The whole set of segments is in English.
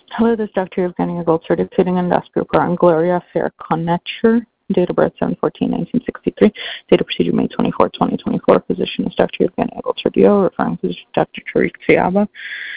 Hello, this is Dr. Evgenia Gold-certified endoscopy report on Gloria Fair-Conetcher. Date of birth 7/14/1963. Date of procedure May 24, 2024. Physician is Dr. Evgenia Gold-certified, referring physician Dr. Tariq Fiaba.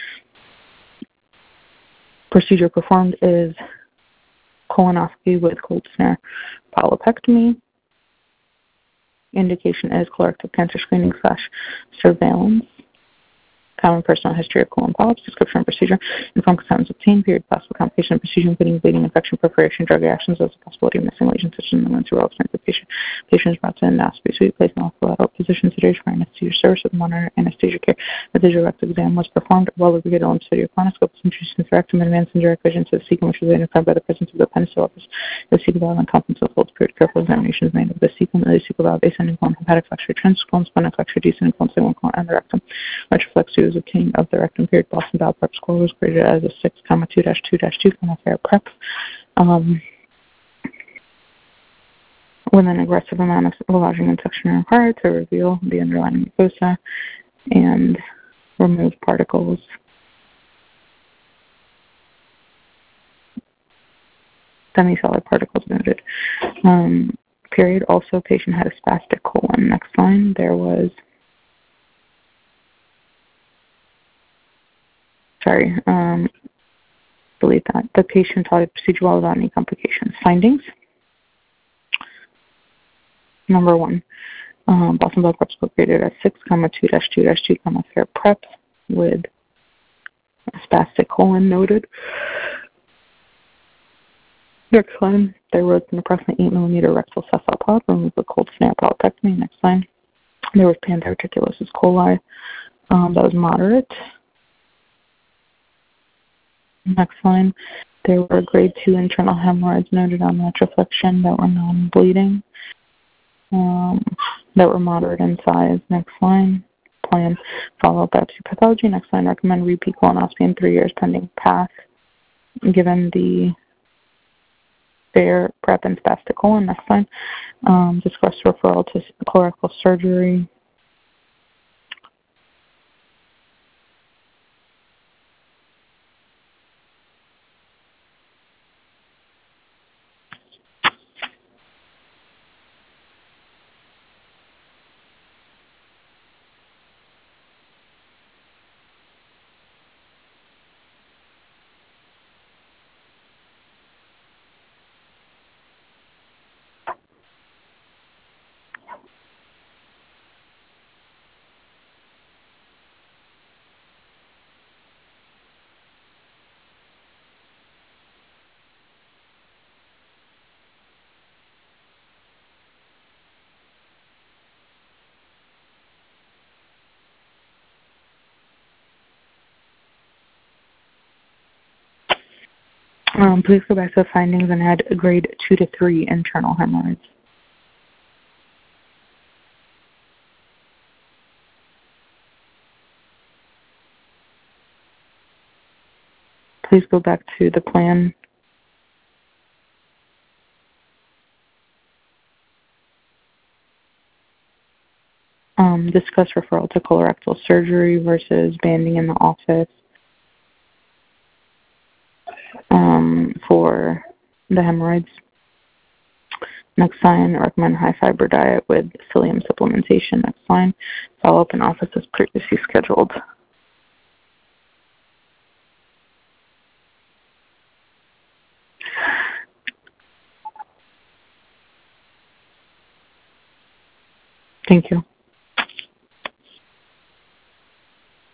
Procedure performed is colonoscopy with cold snare polypectomy. Indication is colorectal cancer screening / surveillance. Common personal history of colon polyps, description of procedure, informed consent obtained, period, possible complication of procedure, including bleeding, infection, perforation, drug reactions, as a possibility of missing lesions, such as the relevant to the patient. Patient is brought to endoscopy suite, placed in a position, sedation for anesthesia service with monitor anesthesia care. The digital rectal exam was performed, while lubricated on studio colonoscope was introduced into the rectum and advanced in direct vision to the cecum, which was identified by the presence of the penicillin office. The cecal valve and confidence of full period careful examination is made of the cecum, the cecal valve, ascending colon, hepatic flexure, transverse colon, spinal flexure, descending colon, sigmoid colon, and the rectum. Retroflexia was obtained of the rectum period. Boston Bowel Prep score was graded as a 6,2-2-2, fair prep. With an aggressive amount of lavaging and suction required to reveal the underlying mucosa and remove particles. Semi-solid particles noted. Period. Also, patient had a spastic colon. Next line, there was, delete that. The patient tolerated procedure well without any complications. Findings. Number 1, Boston Blood Prep score graded at 6,2-2-2, fair prep with a spastic colon noted. Next line, there was an approximately 8 millimeter rectal sessile polyp removed with cold snare polypectomy. Next line, there was pandiverticulosis coli that was moderate. Next line, there were grade 2 internal hemorrhoids noted on retroflexion that were non-bleeding, that were moderate in size. Next line, plan follow-up biopsy pathology. Next line, recommend repeat colonoscopy in 3 years pending path, given the fair prep and spastic colon. Next line, discuss referral to colorectal surgery. Please go back to the findings and add grade 2 to 3 internal hemorrhoids. Please go back to the plan. Discuss referral to colorectal surgery versus banding in the office for the hemorrhoids. Next line, recommend high fiber diet with psyllium supplementation. Next line, follow up in office as previously scheduled. Thank you.